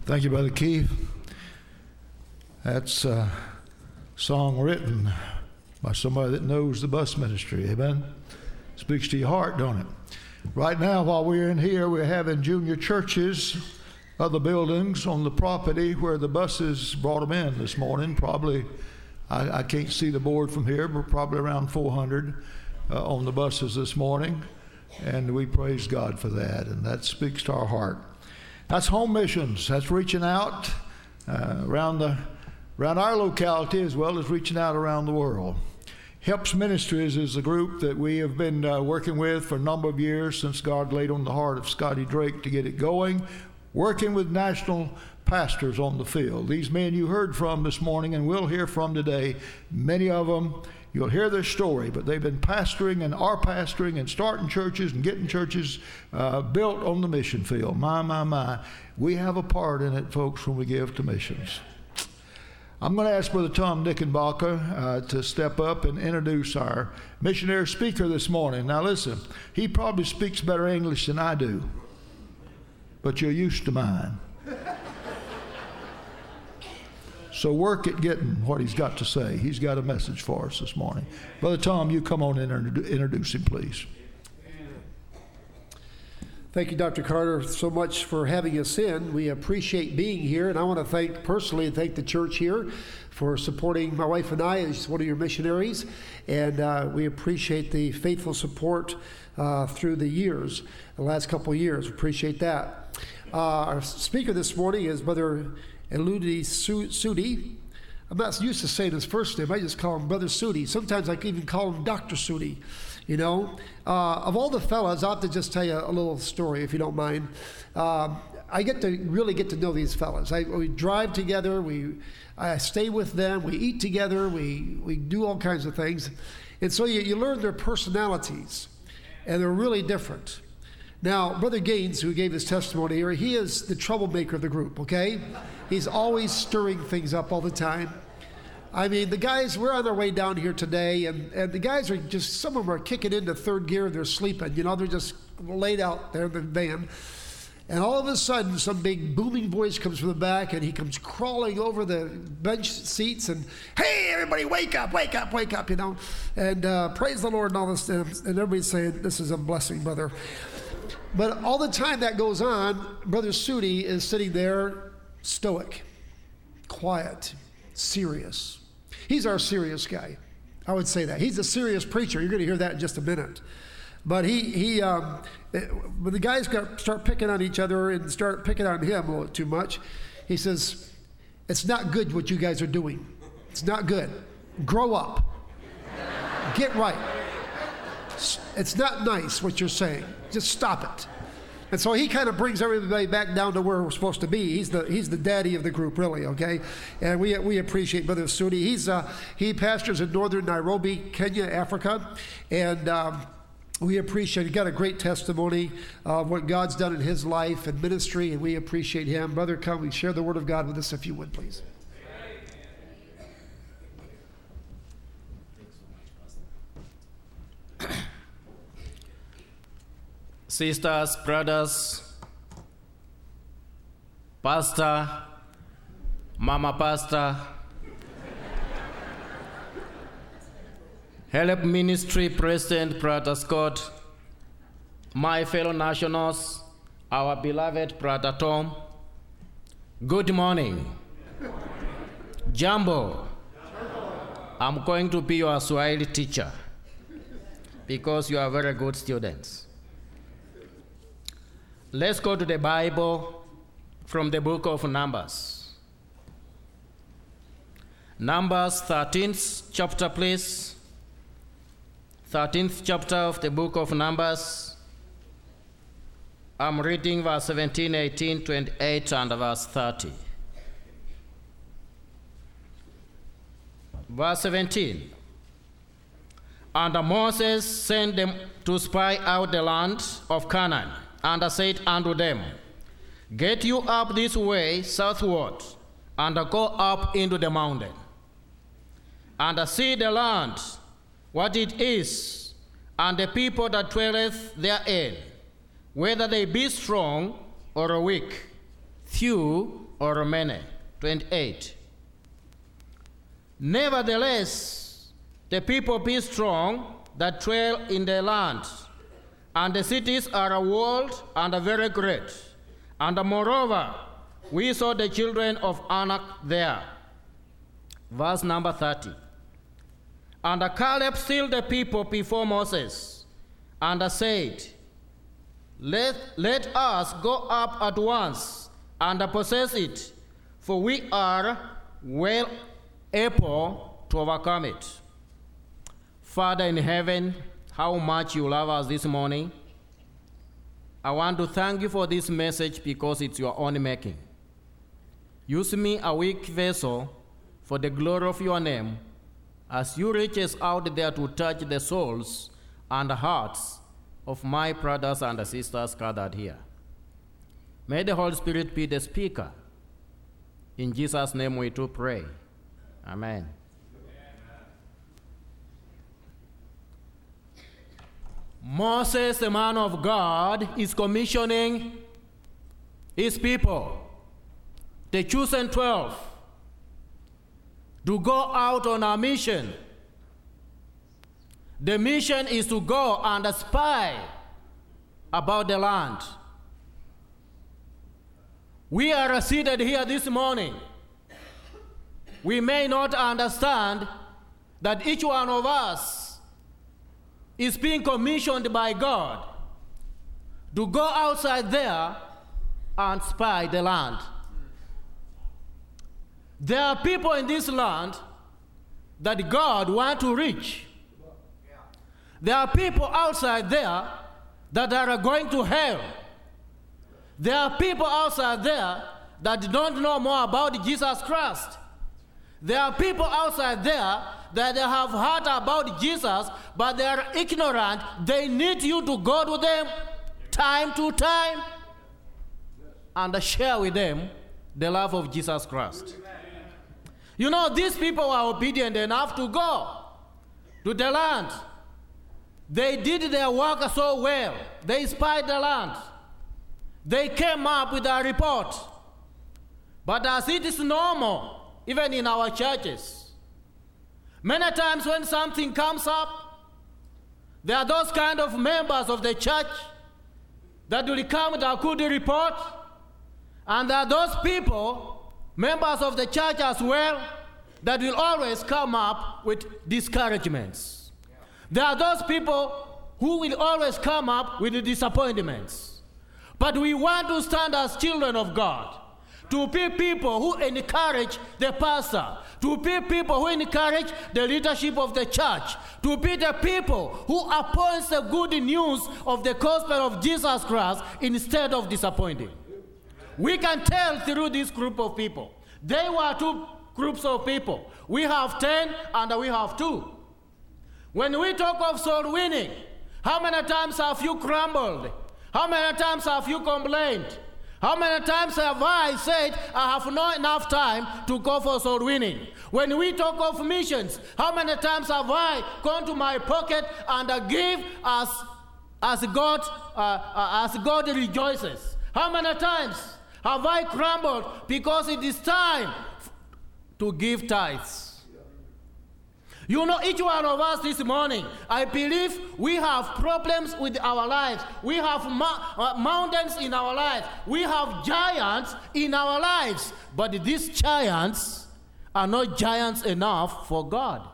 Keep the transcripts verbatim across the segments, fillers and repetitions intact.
Thank you, Brother Keith. That's a song written by somebody that knows the bus ministry. Amen. Speaks to your heart, don't it? Right now, while we're in here, we're having junior churches, other buildings on the property where the buses brought them in this morning. Probably, I, I can't see the board from here, but probably around four hundred uh, on the buses this morning. And we praise God for that, and that speaks to our heart. That's home missions. That's reaching out uh, around the around our locality as well as reaching out around the world. Helps Ministries is a group that we have been uh, working with for a number of years since God laid on the heart of Scotty Drake to get it going, working with national pastors on the field. These men you heard from this morning and will hear from today, many of them, you'll hear their story, but they've been pastoring and are pastoring and starting churches and getting churches uh, built on the mission field. My, my, my. We have a part in it, folks, when we give to missions. I'm going to ask Brother Tom Nickenbacher uh, to step up and introduce our missionary speaker this morning. Now listen, he probably speaks better English than I do, but you're used to mine. So work at getting what he's got to say. He's got a message for us this morning. Brother Tom, you come on in and introduce him, please. Thank you, Doctor Carter, so much for having us in. We appreciate being here, and I want to thank personally thank the church here for supporting my wife and I as one of your missionaries, and uh, we appreciate the faithful support uh, through the years, the last couple of years. Appreciate that. Uh, our speaker this morning is Brother Eludi Sudi. I'm not used to saying his first name. I just call him Brother Sudi. Sometimes I can even call him Doctor Sudi. You know, uh, of all the fellas, I'll have to just tell you a little story, if you don't mind. Um, I get to really get to know these fellas. I, we drive together. We, I stay with them. We eat together. We we do all kinds of things, and so you, you learn their personalities, and they're really different. Now, Brother Gaines, who gave his testimony here, he is the troublemaker of the group. Okay, he's always stirring things up all the time. I mean, the guys, we're on our way down here today, and, and the guys are just, some of them are kicking into third gear, they're sleeping, you know, they're just laid out there in the van. And all of a sudden, some big booming voice comes from the back, and he comes crawling over the bench seats, and, hey, everybody, wake up, wake up, wake up, you know, and uh, praise the Lord and all this, and everybody's saying, this is a blessing, brother. But all the time that goes on, Brother Sudi is sitting there stoic, quiet, serious. He's our serious guy. I would say that. He's a serious preacher. You're going to hear that in just a minute. But he, he um, when the guys got, start picking on each other and start picking on him a little too much, he says, it's not good what you guys are doing. It's not good. Grow up. Get right. It's not nice what you're saying. Just stop it. And so he kind of brings everybody back down to where we're supposed to be. He's the he's the daddy of the group, really, okay? And we we appreciate Brother Sudi. He's uh, he pastors in northern Nairobi, Kenya, Africa, and um, we appreciate. He got a great testimony of what God's done in his life and ministry, and we appreciate him. Brother, come and share the word of God with us, if you would, please. Sisters, brothers, pastor, mama pastor, Help Ministry President, Brother Scott, my fellow nationals, our beloved Brother Tom, good morning. Jambo. I'm going to be your Swahili teacher because you are very good students. Let's go to the Bible from the book of Numbers. Numbers thirteenth chapter, please. thirteenth chapter of the book of Numbers. I'm reading verse seventeen, eighteen, twenty-eight, and verse thirty. Verse seventeen. And Moses sent them to spy out the land of Canaan, and said unto them, Get you up this way southward, and go up into the mountain, and see the land, what it is, and the people that dwelleth therein, whether they be strong or weak, few or many. twenty-eight. Nevertheless, the people be strong that dwell in the land, and the cities are walled and very great. And moreover, we saw the children of Anak there. Verse number thirty. And Caleb stilled the people before Moses, and said, Let, let us go up at once and possess it, for we are well able to overcome it. Father in heaven, how much you love us this morning. I want to thank you for this message because it's your own making. Use me, a weak vessel, for the glory of your name, as you reach us out there to touch the souls and hearts of my brothers and sisters gathered here. May the Holy Spirit be the speaker. In Jesus' name we do pray. Amen. Moses, the man of God, is commissioning his people, the chosen twelve, to go out on a mission. The mission is to go and spy about the land. We are seated here this morning. We may not understand that each one of us is being commissioned by God to go outside there and spy the land. There are people in this land that God wants to reach. There are people outside there that are going to hell. There are people outside there that don't know more about Jesus Christ. There are people outside there that they have heard about Jesus, but they are ignorant. They need you to go to them time to time and share with them the love of Jesus Christ. You know, these people are obedient enough to go to the land. They did their work so well. They spied the land. They came up with a report. But as it is normal, even in our churches, many times when something comes up, there are those kind of members of the church that will come with a good report, and there are those people, members of the church as well, that will always come up with discouragements. There are those people who will always come up with disappointments. But we want to stand as children of God, to be people who encourage the pastor, to be people who encourage the leadership of the church, to be the people who appoints the good news of the gospel of Jesus Christ instead of disappointing. We can tell through this group of people. They were two groups of people. We have ten and we have two. When we talk of soul winning, how many times have you grumbled? How many times have you complained? How many times have I said I have not enough time to go for soul winning? When we talk of missions, how many times have I gone to my pocket and uh, give as, as, God, uh, uh, as God rejoices? How many times have I grumbled because it is time to give tithes? You know, each one of us this morning, I believe we have problems with our lives. We have ma- uh, mountains in our lives. We have giants in our lives. But these giants are not giants enough for God.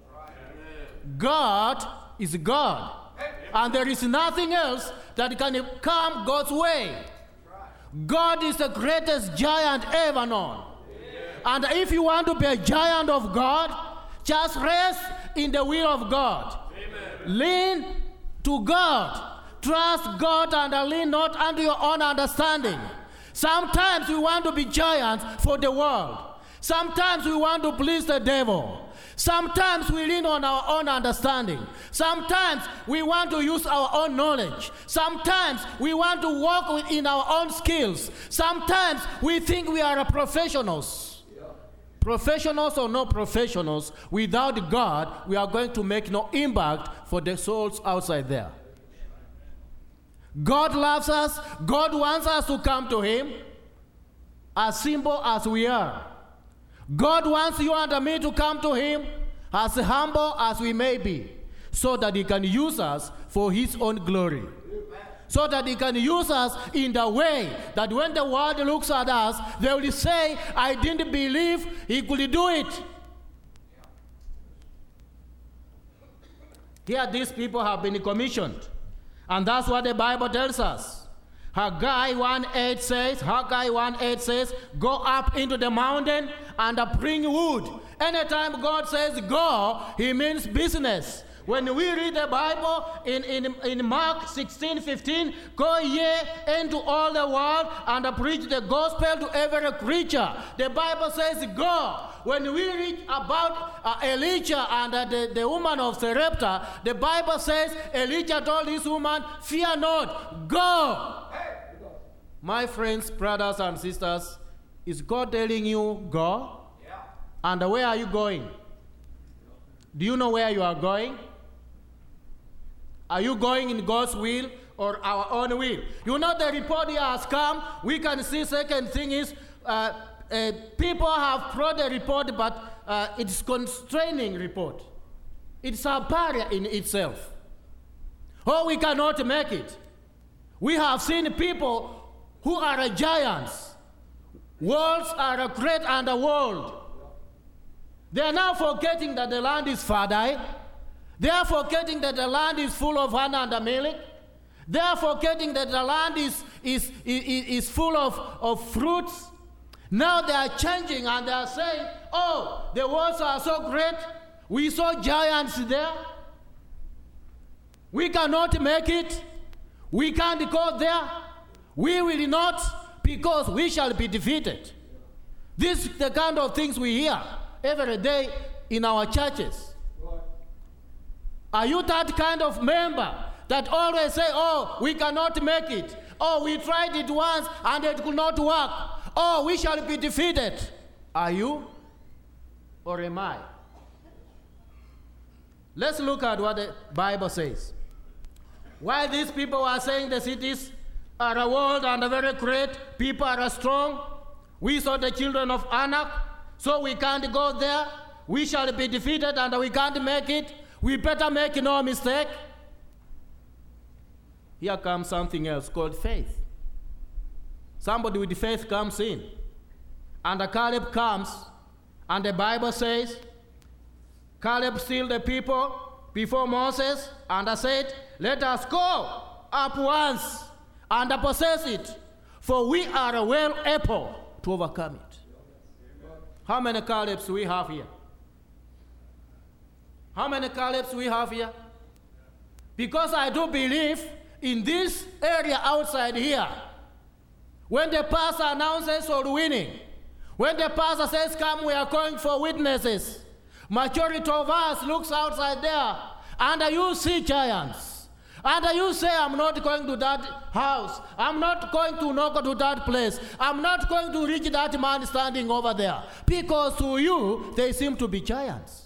God is God. And there is nothing else that can come God's way. God is the greatest giant ever known. And if you want to be a giant of God, just rest in the will of God. Amen. Lean to God. Trust God and lean not unto your own understanding. Sometimes we want to be giants for the world. Sometimes we want to please the devil. Sometimes we lean on our own understanding. Sometimes we want to use our own knowledge. Sometimes we want to walk within our own skills. Sometimes we think we are professionals. Professionals or no professionals, without God, we are going to make no impact for the souls outside there. God loves us. God wants us to come to Him. as simple as we are. God wants you and me to come to him as humble as we may be, so that he can use us for his own glory. So that he can use us in the way that when the world looks at us, they will say, I didn't believe he could do it. Here these people have been commissioned. And that's what the Bible tells us. Haggai one eight says, Haggai one eight says, go up into the mountain and bring wood. Anytime God says go, he means business. When we read the Bible in, in, in Mark sixteen fifteen, go ye into all the world and preach the gospel to every creature. The Bible says go. When we read about uh, Elijah and uh, the, the woman of Sarepta, the Bible says Elijah told this woman, fear not, go. My friends, brothers and sisters, is God telling you go? Yeah. And where are you going? Do you know where you are going? Are you going in God's will or our own will? You know the report here has come. We can see second thing is uh, uh, people have brought the report, but uh, it's constraining report. It's a barrier in itself. Oh, we cannot make it. We have seen people who are giants. Worlds are great and the world. They are now forgetting that the land is fertile. They are forgetting that the land is full of honey and milk. They are forgetting that the land is, is, is, is full of, of fruits. Now they are changing and they are saying, oh, the worlds are so great. We saw giants there. We cannot make it. We can't go there. We will not, because we shall be defeated. This is the kind of things we hear every day in our churches. Are you that kind of member that always say, oh, we cannot make it. Oh, we tried it once and it could not work. Oh, we shall be defeated. Are you? Or am I? Let's look at what the Bible says. While these people are saying the cities are a world and a very great, people are strong, we saw the children of Anak, so we can't go there. We shall be defeated and we can't make it. We better make no mistake. Here comes something else called faith. Somebody with faith comes in. And Caleb comes, and the Bible says, Caleb stilled the people before Moses, and I said, let us go up once and possess it, for we are well able to overcome it. How many Calebs do we have here? How many Calebs we have here? Because I do believe in this area outside here, when the pastor announces for winning, when the pastor says, come, we are going for witnesses, majority of us looks outside there, and you see giants. And you say, I'm not going to that house. I'm not going to knock to that place. I'm not going to reach that man standing over there. Because to you, they seem to be giants.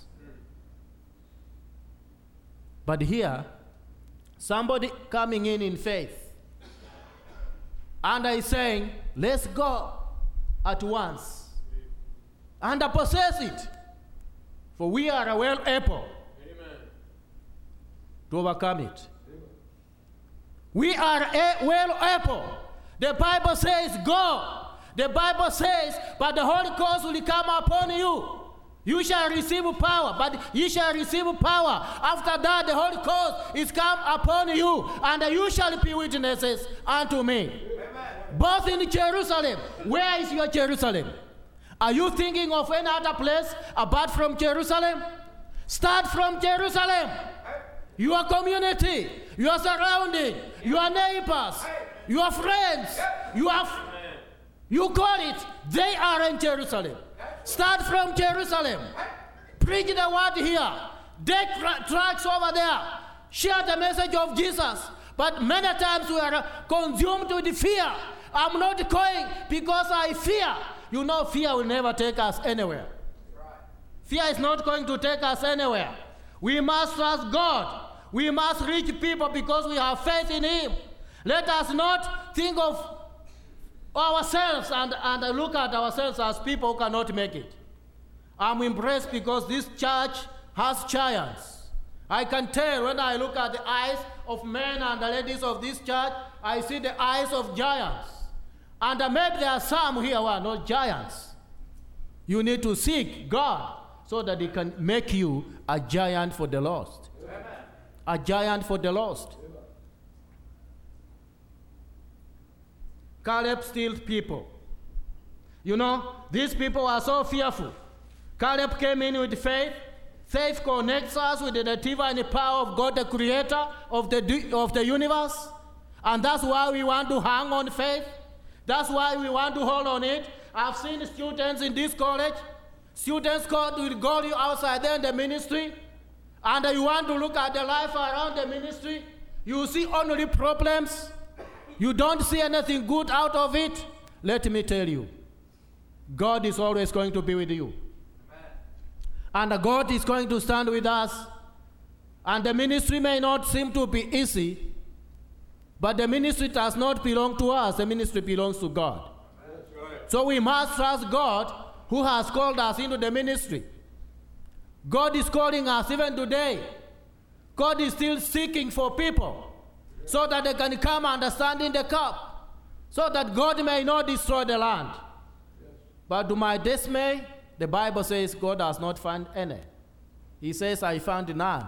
But here, somebody coming in in faith, and I saying, let's go at once and possess it, for we are well able Amen. To overcome it. Amen. We are a- well able. The Bible says, go. The Bible says, but the Holy Ghost will come upon you. You shall receive power, but you shall receive power. After that, the Holy Ghost is come upon you, and you shall be witnesses unto me. Amen. Both in Jerusalem. Where is your Jerusalem? Are you thinking of any other place apart from Jerusalem? Start from Jerusalem. Your community, your surrounding, your neighbors, your friends, you have, you call it, they are in Jerusalem. Start from Jerusalem. Preach the word here. Take tra- tracks over there. Share the message of Jesus. But many times we are consumed with fear. I'm not going because I fear. You know, fear will never take us anywhere. Fear is not going to take us anywhere. We must trust God. We must reach people because we have faith in Him. Let us not think of ourselves and, and look at ourselves as people who cannot make it. I'm impressed because this church has giants. I can tell when I look at the eyes of men and the ladies of this church, I see the eyes of giants. And maybe there are some here who are not giants. You need to seek God so that He can make you a giant for the lost. Amen. A giant for the lost. Amen. Caleb steals people. You know, these people are so fearful. Caleb came in with faith. Faith connects us with the divine power of God, the creator of the, of the universe. And that's why we want to hang on faith. That's why we want to hold on it. I've seen students in this college. Students will go you outside there in the ministry, and you want to look at the life around the ministry. You see only problems. You don't see anything good out of it. Let me tell you, God is always going to be with you. Amen. And God is going to stand with us. And the ministry may not seem to be easy, but the ministry does not belong to us. The ministry belongs to God. Right. So we must trust God who has called us into the ministry. God is calling us even today. God is still seeking for people so that they can come understanding the cup, so that God may not destroy the land. Yes. But to my dismay, the Bible says God has not found any. He says, I found none.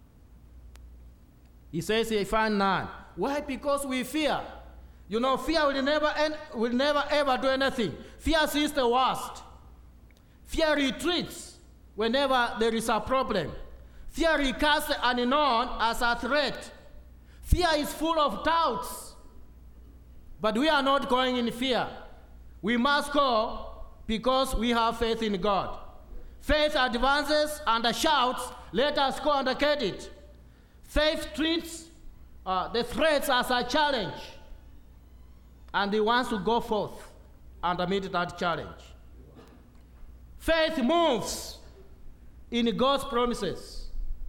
He says he found none. Why? Because we fear. You know, fear will never end, will never ever do anything. Fear sees the worst. Fear retreats whenever there is a problem. Fear regards the unknown as a threat. Fear is full of doubts. But we are not going in fear. We must go because we have faith in God. Faith advances and shouts, let us go and get it. Faith treats uh, the threats as a challenge. And he wants to go forth and meet that challenge. Faith moves in God's promises,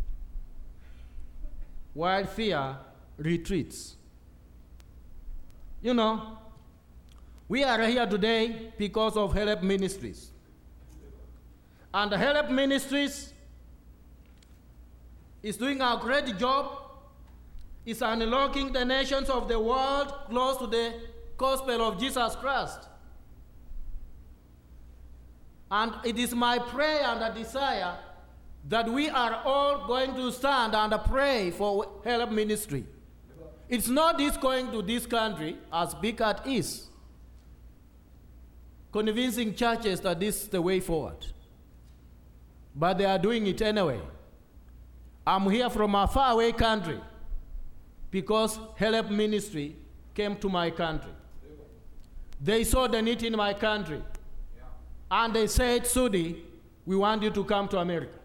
while fear retreats. You know, we are here today because of Help Ministries. And Help Ministries is doing a great job. It's unlocking the nations of the world close to the gospel of Jesus Christ. And it is my prayer and a desire that we are all going to stand and pray for Help Ministry. It's not this going to this country, as big as it is, convincing churches that this is the way forward. But they are doing it anyway. I'm here from a faraway country because Help Ministry came to my country. They saw the need in my country. And they said, Sudi, we want you to come to America.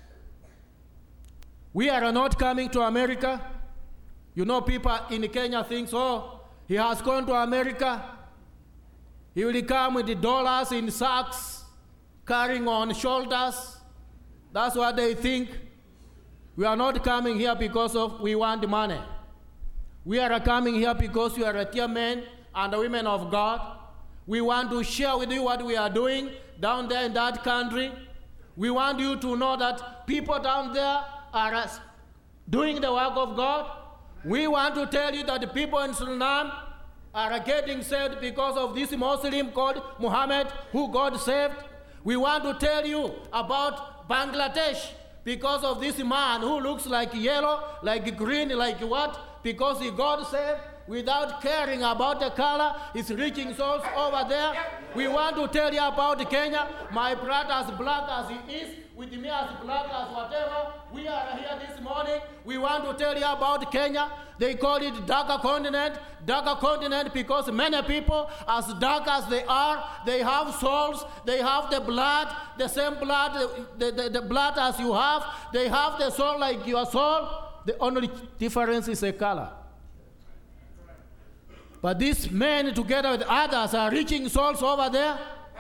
We are not coming to America. You know, people in Kenya think, oh, he has gone to America. He will come with the dollars in sacks, carrying on shoulders. That's what they think. We are not coming here because of we want money. We are coming here because you are a dear men and women of God. We want to share with you what we are doing down there in that country. We want you to know that people down there are doing the work of God. We want to tell you that the people in Suriname are getting saved because of this Muslim called Muhammad, who God saved. We want to tell you about Bangladesh because of this man who looks like yellow, like green, like what? Because he God saved. Without caring about the color, he's reaching souls over there. We want to tell you about Kenya. My brother, as black as he is, with me as black as whatever, we are here this morning. We want to tell you about Kenya. They call it darker continent. Darker continent because many people, as dark as they are, they have souls. They have the blood, the same blood, the, the, the blood as you have. They have the soul like your soul. The only difference is the color. But these men, together with others, are reaching souls over there.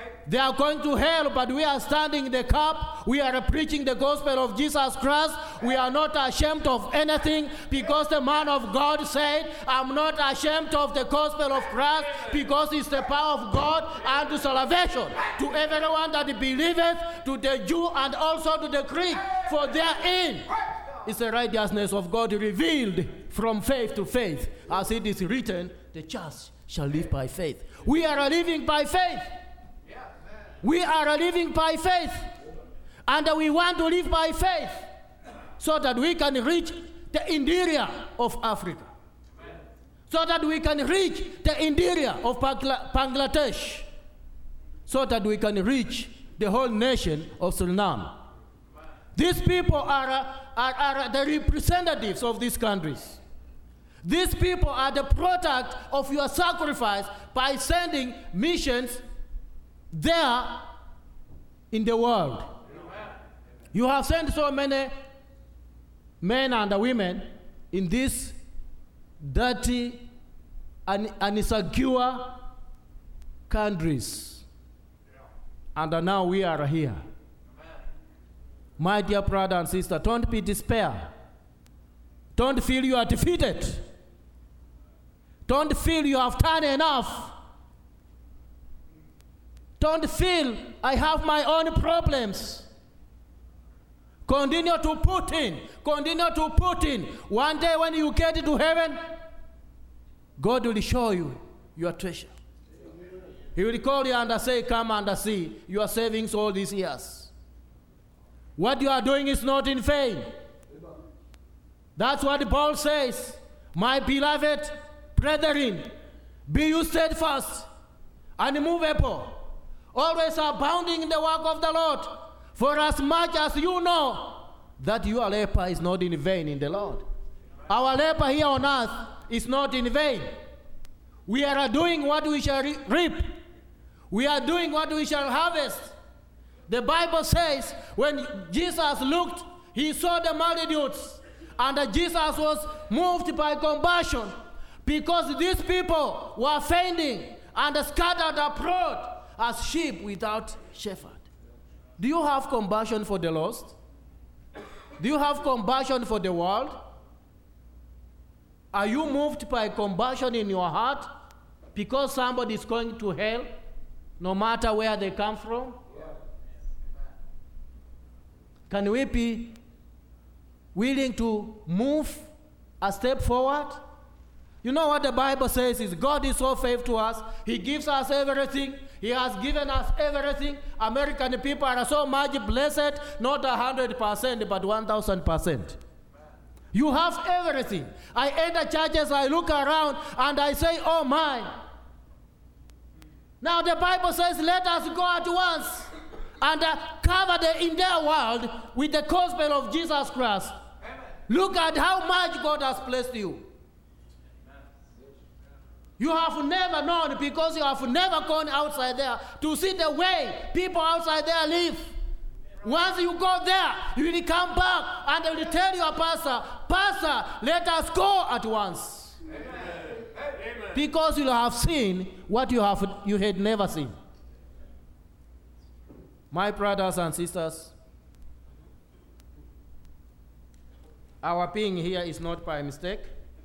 They are going to hell, but we are standing in the cup. We are preaching the gospel of Jesus Christ. We are not ashamed of anything because the man of God said, I'm not ashamed of the gospel of Christ because it's the power of God unto salvation to everyone that believeth, to the Jew and also to the Greek. For therein is the righteousness of God revealed from faith to faith. As it is written, the just shall live by faith. We are living by faith. We are living by faith, and we want to live by faith so that we can reach the interior of Africa, so that we can reach the interior of Bangladesh, so that we can reach the whole nation of Suriname. These people are, are, are the representatives of these countries. These people are the product of your sacrifice by sending missions there in the world. Amen. You have sent so many men and women in these dirty and insecure countries. Yeah. And now we are here. Amen. My dear brother and sister, don't be despair. Don't feel you are defeated. Don't feel you have done enough. Don't feel I have my own problems. Continue to put in. Continue to put in. One day when you get to heaven, God will show you your treasure. He will call you and say, come and see your savings all these years. What you are doing is not in vain. That's what Paul says. My beloved brethren, be you steadfast, unmovable, always abounding in the work of the Lord, for as much as you know that your labor is not in vain in the Lord. Our labor here on earth is not in vain. We are doing what we shall re- reap. We are doing what we shall harvest. The Bible says when Jesus looked, he saw the multitudes, and Jesus was moved by compassion because these people were fainting and scattered abroad as sheep without shepherd. Do you have compassion for the lost? Do you have compassion for the world? Are you moved by compassion in your heart because somebody is going to hell, no matter where they come from? Can we be willing to move a step forward? You know what the Bible says is God is so faithful to us. He gives us everything. He has given us everything. American people are so much blessed, not one hundred percent, but one thousand percent. You have everything. I enter churches, I look around, and I say, oh my. Now the Bible says, let us go at once and uh, cover the entire world with the gospel of Jesus Christ. Amen. Look at how much God has blessed you. You have never known because you have never gone outside there to see the way people outside there live. Once you go there, you will come back and they will tell your pastor, Pastor, let us go at once. Amen. Because you have seen what you have you had never seen. My brothers and sisters, our being here is not by mistake.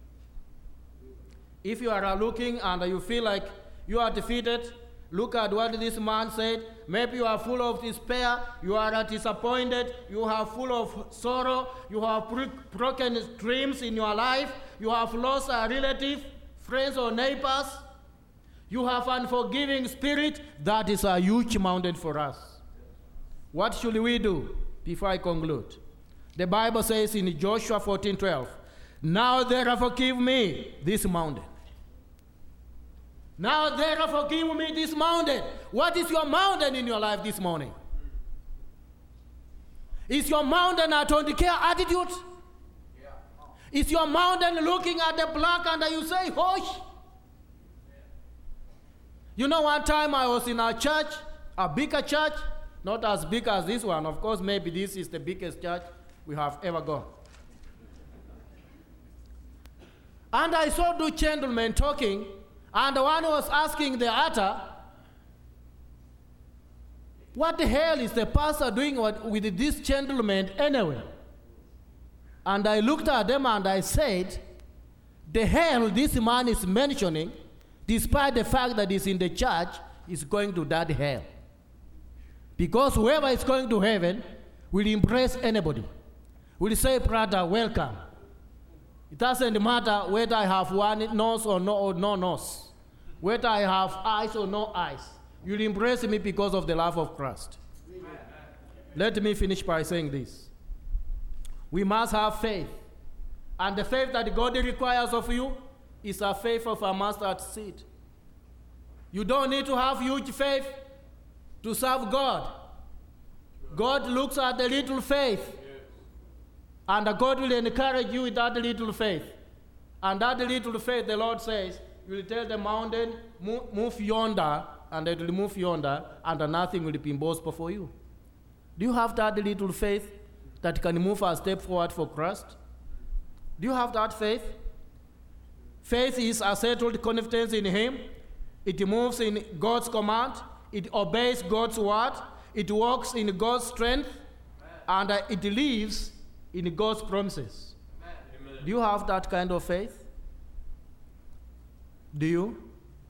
If you are looking and you feel like you are defeated, look at what this man said. Maybe you are full of despair, you are disappointed, you are full of sorrow, you have broken dreams in your life, you have lost a relative, friends or neighbors, you have unforgiving spirit. That is a huge mountain for us. What should we do before I conclude? The Bible says in Joshua fourteen twelve, now therefore give me this mountain. Now therefore give me this mountain. What is your mountain in your life this morning? Is your mountain a don't care attitude? Yeah. Is your mountain looking at the black and you say, Hosh? You know, one time I was in a church, a bigger church, not as big as this one. Of course, maybe this is the biggest church we have ever gone. And I saw two gentlemen talking, and one was asking the other, what the hell is the pastor doing with this gentleman anyway? And I looked at them and I said, the hell this man is mentioning, despite the fact that he's in the church, is going to that hell. Because whoever is going to heaven will embrace anybody. Will say, brother, welcome. It doesn't matter whether I have one nose or no, or no nose, whether I have eyes or no eyes. You'll embrace me because of the love of Christ. Amen. Let me finish by saying this. We must have faith. And the faith that God requires of you is a faith of a mustard seed. You don't need to have huge faith to serve God. God looks at the little faith. And God will encourage you with that little faith. And that little faith, the Lord says, you will tell the mountain, move, move yonder, and it will move yonder, and nothing will be impossible for you. Do you have that little faith that can move a step forward for Christ? Do you have that faith? Faith is a settled confidence in Him. It moves in God's command. It obeys God's word. It walks in God's strength. And uh, it lives in God's promises. Amen. Do you have that kind of faith? Do you?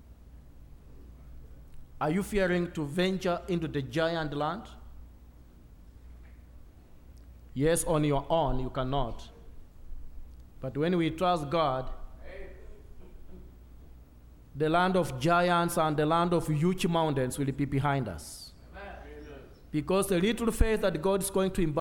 Are you fearing to venture into the giant land? Yes, on your own, you cannot. But when we trust God, the land of giants and the land of huge mountains will be behind us. Amen. Because the little faith that God is going to impart